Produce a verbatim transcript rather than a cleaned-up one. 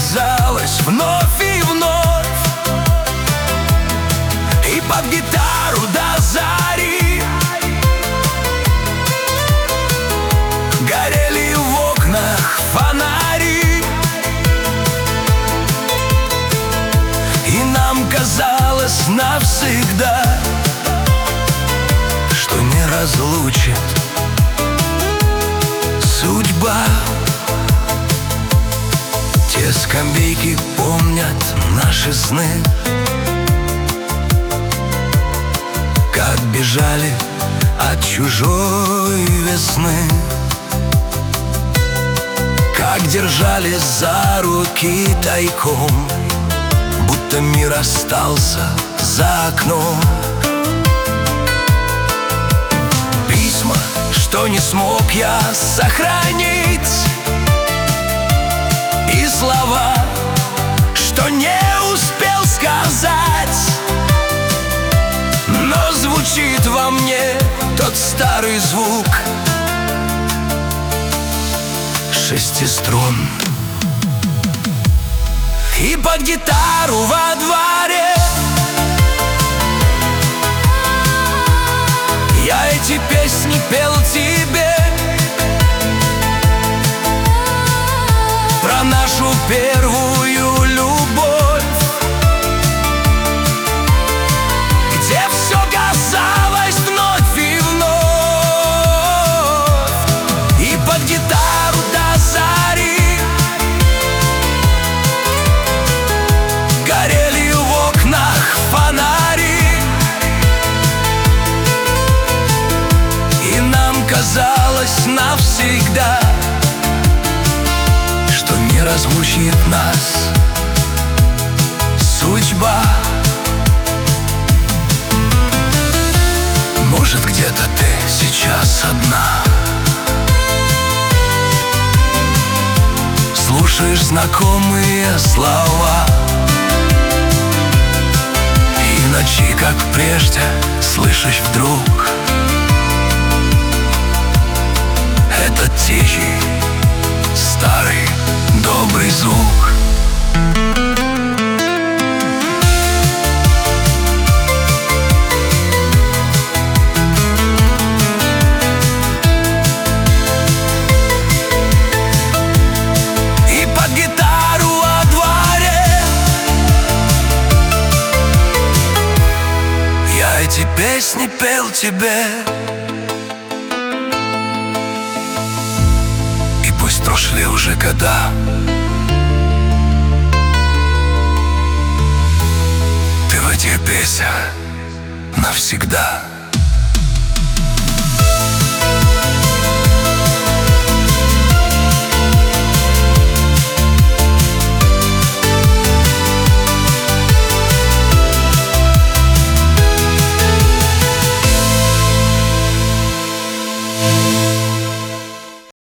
казалось вновь и вновь. И под гитару до зари горели в окнах фонари. И нам казалось навсегда, что не разлучит судьба. Те скамейки помнят наши сны, как бежали от чужой весны, как держали за руки тайком, будто мир остался за окном. Письма, что не смог я сохранить, и слова, что не успел сказать. Но звучит во мне тот старый звук шести струн. И под гитару во дворе я эти песни пел тебе, про нашу первую любовь, где все казалось вновь и вновь. И под гитару до зари горели в окнах фонари. И нам казалось навсегда, что не разлучит нас судьба. Может, где-то ты сейчас одна, слушаешь знакомые слова, и ночи, как прежде, слышишь вдруг этот тихий старый добрый звук. И под гитару во дворе я эти песни пел тебе. Пусть прошли уже года, ты в этих песнях навсегда.